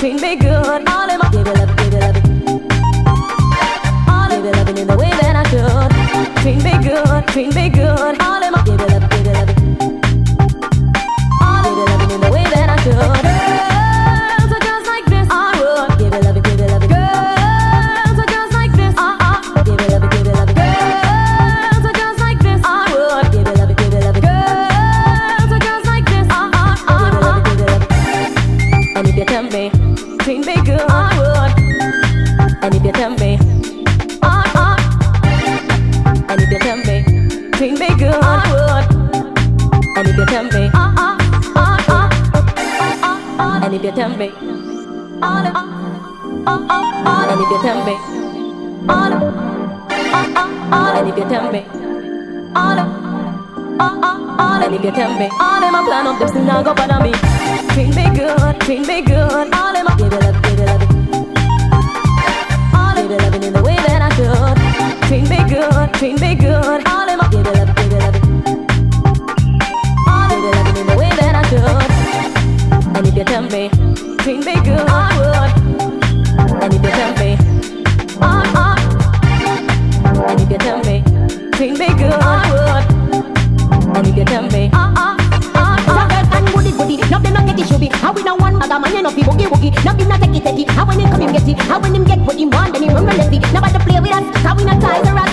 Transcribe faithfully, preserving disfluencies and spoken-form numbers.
treat me good. All in my give it love, give it love. All give it loving in the way that I should. Treat me good, treat me good. All in my give it love, give it love. All give it loving in the way that I should. Girls are just like this. I would give it love, give it love. Girls are just like this. Uh uh. Give it love, give it love. Girls are just like this. I would give it love, give it love. Girls are just like this. Uh uh uh. Give it love, give it love. And if you tell me, treat me good, I would. And if you tell me, uh uh. And if you tell me, treat me good, I would. And if you tell me, uh uh uh uh. And if you tell me, uh uh uh uh. And if you tell me, uh uh uh. And if you tell me, uh uh uh. And if you tell me, all them a plan up, them still not go bother me. Treat me good, treat me good. All them a give it up, give it up. All give it loving in the way that I should. Treat me good, treat me good. All them a give it up, give it up. All give it loving in the way that I should. And if you tell me, treat me good, I would. And if you tell me, uh uh. And if you tell me, treat me good, I would. And if you tell me, uh uh. Now them not take it should how we now one bag a man you know fi boogie woogie. Now him not take it take it. How when him come him get it. How when him get what him want then him run relentlessly. Now about to play with us. How we not ties or us.